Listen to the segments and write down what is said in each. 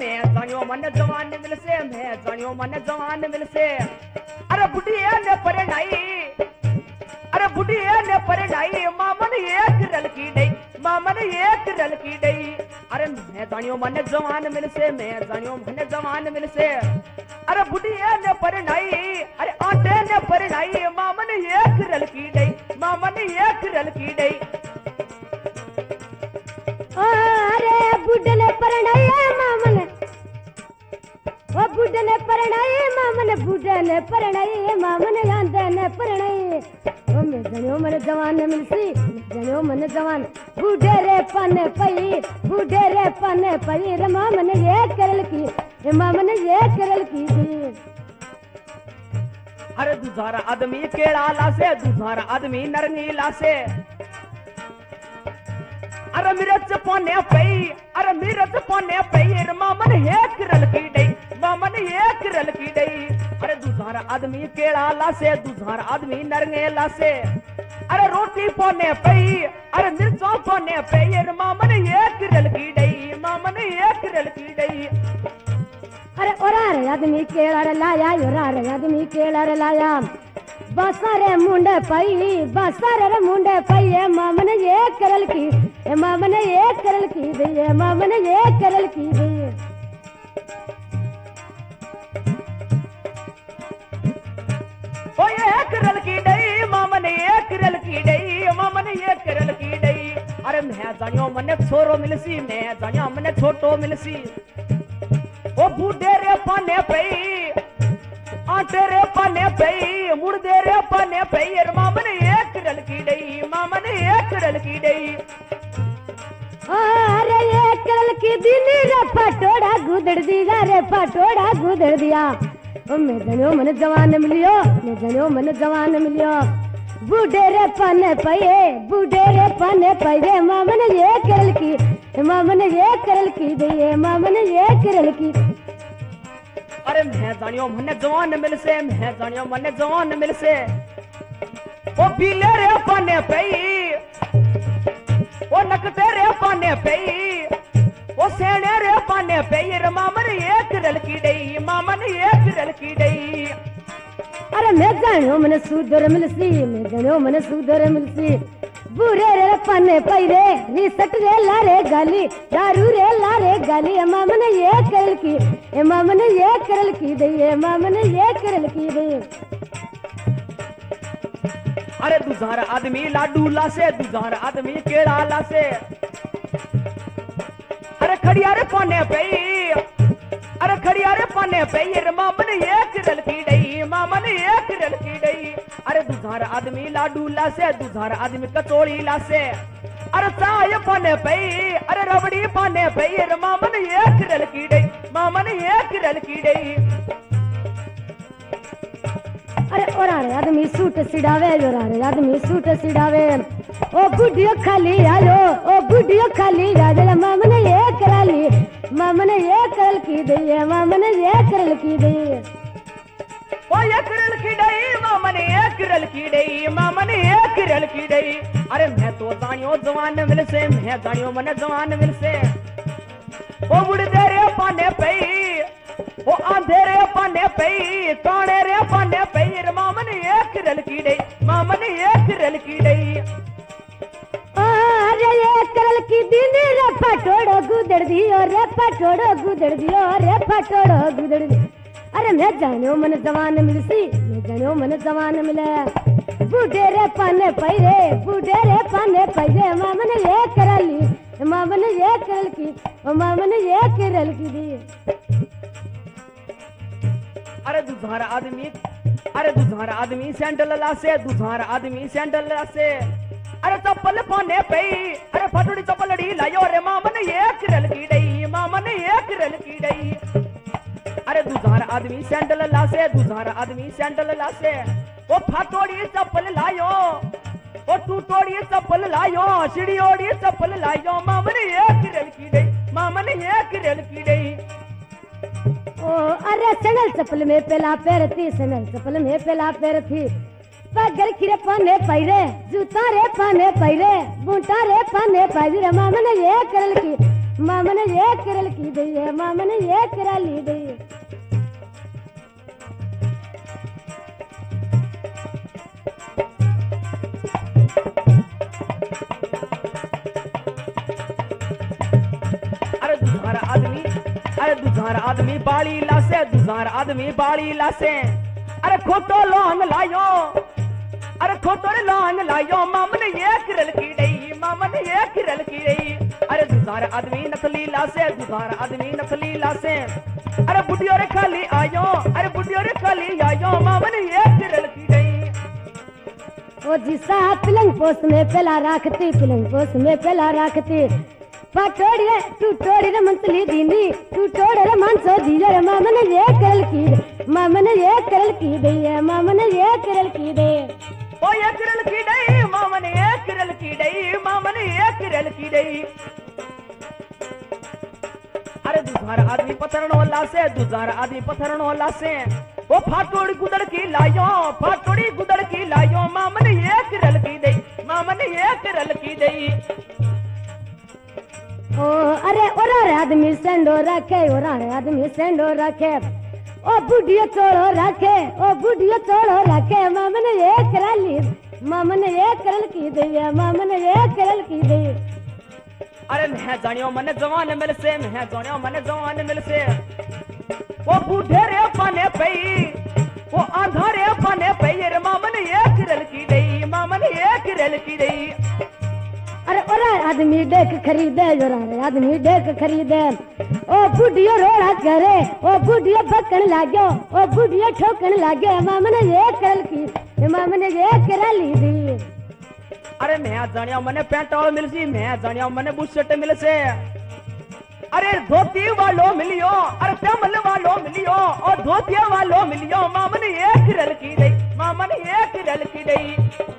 मैं जानियो मन जवान मिल से मैं जानियो मन जवान मिल से अरे बुढ़िया ने परनाई अरे बुढ़िया ने परनाई मामन एक रलकी डई मामन एक रलकी डई अरे मैं जानियो मन जवान मिल से मैं जानियो मन जवान मिल से अरे बुढ़िया ने परनाई अरे आटे ने परनाई मामन एक रलकी डई मामन एक रलकी डई अरे बुढ़ने परनाई मामन ओ बुढ़ने परनाई मामन बुढ़ने परनाई मामन आंदने परनाई ओ मैं जनियो मन जवान मिलसी जनियो मन जवान बूढ़े रे पने पई रे मामन ये करल की रे मामन ये करल की दी अरे दूसरा आदमी केड़ा लासे दूसरा आदमी नरनीला से अरे मिर्च पोने पई अरे मिर्च पोने पई रे मामन एक रलकी डई मामन एक रलकी डई अरे दूसरा आदमी केड़ा लासे दूसरा आदमी नरनेला से अरे रोटी पोने पई अरे मिर्चों पोने पई रे मामन एक रलकी डई मामन एक रलकी डई अरे ओरारे आदमी केड़ा रे लाया ओरारे आदमी केड़ा रे लाया बसारे मुंडे पई मामन ये करल की ए मामन ये करल की दे मामन ये करल की दे ओ ये करल की डई मामन ये करल की डई मामन ये करल की डई अरे मैं जानियो मने छोरो मिलसी मैं जानियो मने छोटो मिलसी ओ बूढ़े रे पाने पई आटे रे पाने पई मुर्दे रे पाने पई रे मामन एक रलकी डई मामन एक रलकी डई अरे ये करल की दिनी रे पटोड़ा गुदड़ दिया रे पटोड़ा गुदड़ दिया ओ मैं जनियो मन जवान मिलियो मैं जनियो मन जवान मिलियो बूढ़े रे पाने पई रे मामन ये करल की मामन ये करल की दे मामन ये करल की अरे मैं जानियो मन जवान मिल से मैं जानियो मन जवान मिल से ओ पीले रे पाने पई ओ नकटे रे पाने पई ओ सेने रे पाने पई रे मामन एक रलकी डई मामन एक रलकी डई अरे मैं जानियो मन सुधर मिलसी मैं जानियो मन सुधर मिलसी बुरे रे पाने पई रे रिसट रे लारे गाली दारू रे लारे गाली मामन ये करल की ए मामन ये करल की दे मामन ये करल की दे अरे दूसरा आदमी लाडू लासे दूसरा आदमी केड़ा लासे अरे खड़ियारे पाने पई अरे खड़ियारे पाने पई रे मामन एक रलकी डई मामन एक रलकी डई अरे दूसरा आदमी लाडू लासे दूसरा आदमी कचौड़ी लासे अरे चाय पाने पई अरे रबड़ी पाने पई रे मामन एक रलकी डई मामन एक रलकी डई अरे ओरारे आदमी सूट सिडावे ओरारे आदमी सूट सिडावे ओ बुढ़ियो खाली आलो ओ बुढ़ियो खाली आलो मामन ये कराली मामन ये करल की दे मामन ये करल की दे ओ एक रलकी डई मामन एक रलकी डई मामन एक रलकी डई अरे मैं तो जानियो जवान मिल से मैं जानियो मन जवान मिल से ओ बुढ़े रे पाने पई ओ अंधेरे पाने पई काणे रे पाने पई रे मामन एक रलकी डई मामन एक रलकी डई अरे ये करल की दिन रे पटोड़ो गुदड़ दियो रे पटोड़ो गुदड़ दियो रे पटोड़ो गुदड़ दियो अरे मैं जानियो मन जवान मिलसी मैं जानियो मन जवान मिले बूढ़े रे पाने पई रे मामन ये करली मामन ये करल की ओ मामन ये करल की दी अरे दूसरा आदमी सैंडल लासे दूसरा आदमी सैंडल लासे अरे चप्पल पाने पई अरे फटुड़ी चप्पलड़ी लायो रे मामन एक रलकी डई मामन एक रलकी डई अरे दूसरा आदमी सैंडल लासे दूसरा आदमी सैंडल लासे वो फटोड़ी चप्पल लायो वो टूटोड़ी चप्पल लायो सीढ़ियोड़ी चप्पल लायो मामन एक रलकी डई मामन एक रलकी डई ओ अरे सनल चप्पल में पहला पैर थी सनल चप्पल में पहला पैर थी पगल खिरे पाने पैरे जूता रे पाने पैरे बूटा रे पाने पैरे मामन ये करल की मामन ये करल की दई है मामन ये करा ली दई। अरे दुधार आदमी बाड़ी लासे दुधार आदमी बाड़ी लासे अरे खोटो लोन लायो अरे खोटो लोन लायो मामन ये किरल की डई मामन ये किरल की डई। अरे दुधार आदमी नकली लासे दुधार आदमी नकली लासे अरे बुढ़ियो रे खाली आयो अरे बुढ़ियो रे खाली आयो मामन ये किरल की डई। ओ जिसा पिलंग पोस में पेला राखती पिलंग पोस में पेला राखती पटोड़िए तू टोड़ी रे मंतली दीनी तू टोड़ रे मानसो दियो रे मामन ये करल की मामन ये करल की दई है मामन ये करल की दे। ओ ये किरल की डई मामन ये किरल की डई मामन ये किरल की डई। अरे दुधार आदमी पथरनो लासे दुधार आदमी पथरनो लासे वो फाटोड़ी गुदड़ की लायो फाटोड़ी गुदड़ की लायो मामन ये किरल की दई मामन ये किरल की दई। ओ अरे ओरा रे आदमी सेंडो रखे ओरा रे आदमी सेंडो रखे ओ बुढ़ियो चोड़ो रखे ओ बुढ़ियो चोड़ो रखे मामन ये करा ली मामन ये करल की दई है मामन ये करल की दई। अरे मैं जानियो मन जवान मिल से मैं जानियो मन जवान मिल से वो बूढ़े रे पाने पई वो आंधा रे पाने पई रे मामन ये किरल की दई मामन ये किरल की दई। अरे ओरा आदमी देख खरीदे जोरा रे आदमी देख खरीदे ओ बुढ़ियो रोड़ा करे ओ बुढ़ियो बकन लाग्यो ओ बुढ़ियो ठोकन लाग्यो मामन ये करल की मामन ये करा ली दी। अरे मैं जानियो मने पेंटोल मिल सी मैं जानियो मने बुशर्ट मिल से अरे धोती वालो मिलियो अरे पैमल वालो मिलियो और धोतिया वालो मिलियो मामन ये किरल की दई मामन ये किरल की दई।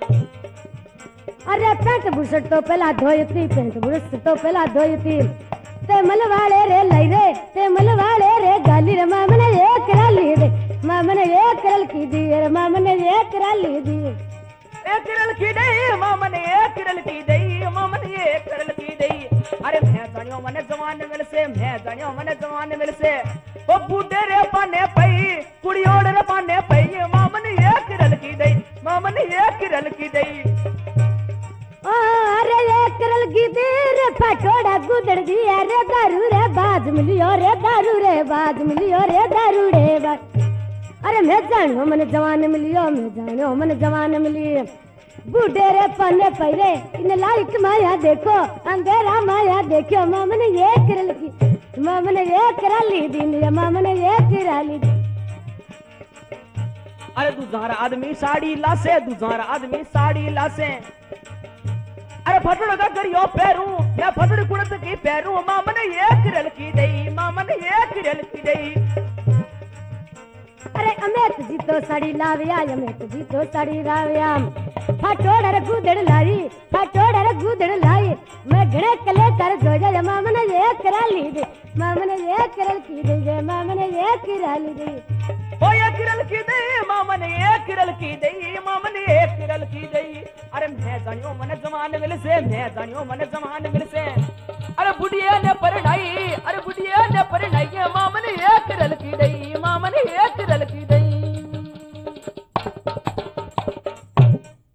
अरे पेंट बुशर्ट तो पहला धोयती पेंट बुशर्ट तो पहला धोयती ते मल वाले रे लई रे ते मल वाले रे गाली रे मामन ये करा ली दे मामन ये करल की दी रे मामन ये करा ली दी। ए किरल की दई मामन ये किरल की दई मामन ये किरल की दई। अरे मैं जानियो मने जवान मिल से मैं जानियो मने जवान मिल से ओ बूढ़े रे पाने पई कुड़ियोड़ रे पाने पई मामन ये किरल की दई मामन ये किरल की दई। अरे ये करल की दे रे पटोड़ा गुदड़ दिया रे दारू रे बाज मिलियो रे दारू रे बाज मिलियो रे दारू रे बाज। अरे मैं जानियो मन जवान मिलियो मैं जानियो मन जवान मिली बूढ़े रे पन्ने पैरे इन लाइट माया देखो अंधेरा माया देखो मामन ये करल की मामन ये करा ली दी मामन ये करा ली दी। अरे दुधार आदमी साड़ी लासे दुधार आदमी साड़ी लासे अरे फटड़ का करियो पैरू या फटड़ कुड़त की पैरू मामन ये किरल की दई मामन ये किरल की दई। अरे अमेत जी तो साड़ी लाविया अमेत जी तो साड़ी लाविया फटोड़ रे गुदड़ लाई फटोड़ रे गुदड़ लाई मैं घणे कले कर जो जा मामन ये करा ली दे मामन ये करल की दे मामन ये करा ली दे। ओ ये किरल की दई मामन ये किरल की दई मामन ये किरल की दई। अरे मैं जानियो मन जवान मिल से मैं जानियो मन जवान मिल से अरे बुढ़िया ने परनाई